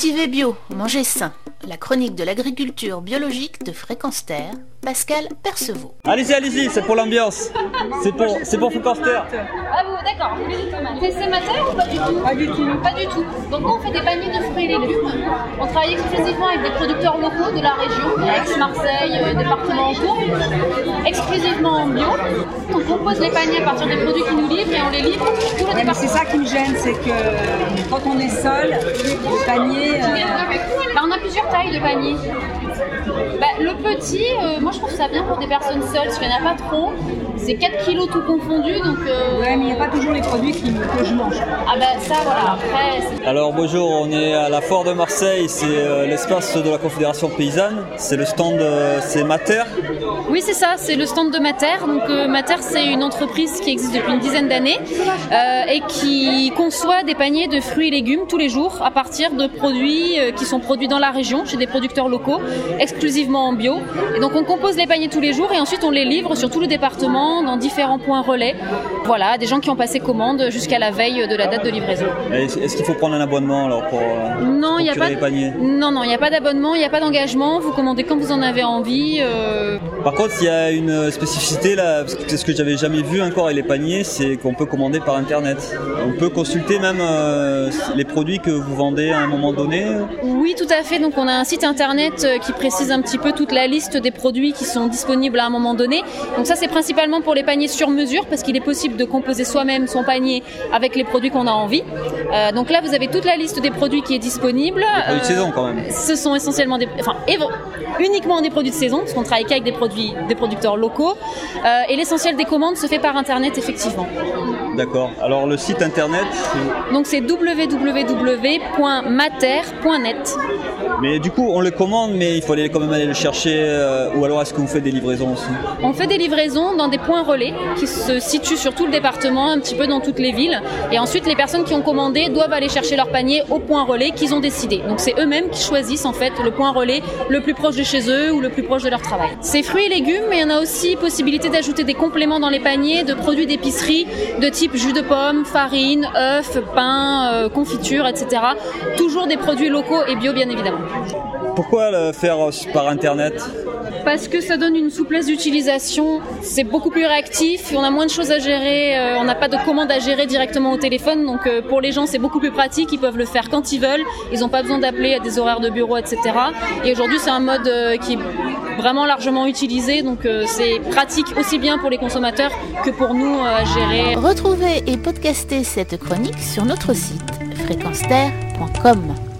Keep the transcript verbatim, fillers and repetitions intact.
Cultiver bio, manger sain. La chronique de l'agriculture biologique de Fréquence Terre, Pascal Perceveau. Allez-y, allez-y, c'est pour l'ambiance. C'est pour, c'est pour Fréquence Terre. Ah vous, d'accord, vous voulez des tomates. T C Mater ou pas du tout? Pas du tout. Pas du tout. Donc nous on fait des paniers de fruits et légumes. On travaille exclusivement avec des producteurs locaux de la région, Aix, Marseille, euh, département en cours, exclusivement en bio. On compose les paniers à partir des produits qu'ils nous livrent et on les livre tout le ouais, département. C'est ça qui me gêne, c'est que quand on est seul, le panier... Euh... Bah, on a plusieurs tailles de paniers. Bah, le petit, euh, moi je trouve ça bien pour des personnes seules, parce qu'il n'y en a pas trop. C'est quatre kilos tout confondu, donc... Euh... Ouais, mais il n'y a pas toujours les produits qui, que je mange. Ah bah ça, voilà, après... C'est... Alors bonjour, on est à la Foire de Marseille, c'est euh, l'espace de la Confédération Paysanne. C'est le stand, euh, c'est Mater. Oui, c'est ça, c'est le stand de Mater. Donc euh, Mater, c'est une entreprise qui existe depuis une dizaine d'années euh, et qui conçoit des paniers de fruits et légumes tous les jours à partir de produits euh, qui sont produits dans la région, chez des producteurs locaux, exclusivement en bio. Et donc on compose les paniers tous les jours et ensuite on les livre sur tout le département dans différents points relais. Voilà, des gens qui ont passé commande jusqu'à la veille de la date de livraison. Est-ce qu'il faut prendre un abonnement alors pour euh, non, il y a pas les paniers? Non, non, il n'y a pas d'abonnement, il n'y a pas d'engagement. Vous commandez quand vous en avez envie. Euh... Par contre, il y a une spécificité là, parce que c'est ce que j'avais jamais vu encore avec les paniers, c'est qu'on peut commander par internet. On peut consulter même euh, les produits que vous vendez à un moment donné. Oui, tout à fait. Donc on a un site internet qui précise un petit peu toute la liste des produits qui sont disponibles à un moment donné. Donc ça, c'est principalement pour les paniers sur mesure, parce qu'il est possible de composer soi-même son panier avec les produits qu'on a envie. Euh, donc là, vous avez toute la liste des produits qui est disponible. Des produits euh, de saison quand même. Ce sont essentiellement des, enfin, évo- uniquement des produits de saison, parce qu'on travaille qu'avec des produits, des producteurs locaux. Euh, et l'essentiel des commandes se fait par internet, effectivement. D'accord. Alors le site internet, c'est... Donc c'est w w w point mater point net. Mais du coup, on le commande, mais il faut aller quand même aller le chercher. Euh, ou alors, est-ce que vous faites des livraisons aussi? On fait des livraisons dans des points relais qui se situent sur tout le département, un petit peu dans toutes les villes. Et ensuite, les personnes qui ont commandé doivent aller chercher leur panier au point relais qu'ils ont décidé. Donc c'est eux-mêmes qui choisissent en fait le point relais le plus proche de chez eux ou le plus proche de leur travail. C'est fruits et légumes, mais il y en a aussi possibilité d'ajouter des compléments dans les paniers de produits d'épicerie de type jus de pomme, farine, œufs, pain, euh, confiture, et cetera. Toujours des produits locaux et bio, bien évidemment. Pourquoi le faire par internet? Parce que ça donne une souplesse d'utilisation, c'est beaucoup plus réactif, on a moins de choses à gérer, euh, on n'a pas de commandes à gérer directement au téléphone, donc euh, pour les gens c'est beaucoup plus pratique, ils peuvent le faire quand ils veulent, ils n'ont pas besoin d'appeler à des horaires de bureau, et cetera. Et aujourd'hui c'est un mode euh, qui est vraiment largement utilisé, donc euh, c'est pratique aussi bien pour les consommateurs que pour nous euh, à gérer. Retrouvez et podcastez cette chronique sur notre site fréquence terre point com.